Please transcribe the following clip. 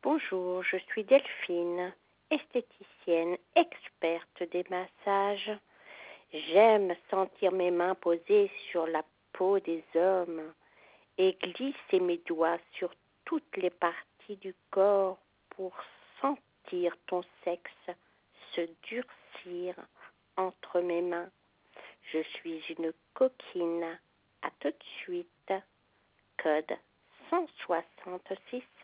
Bonjour, je suis Delphine, esthéticienne, experte des massages. J'aime sentir mes mains posées sur la peau des hommes et glisser mes doigts sur toutes les parties du corps pour sentir ton sexe se durcir entre mes mains. Je suis une coquine. À tout de suite. Code 166.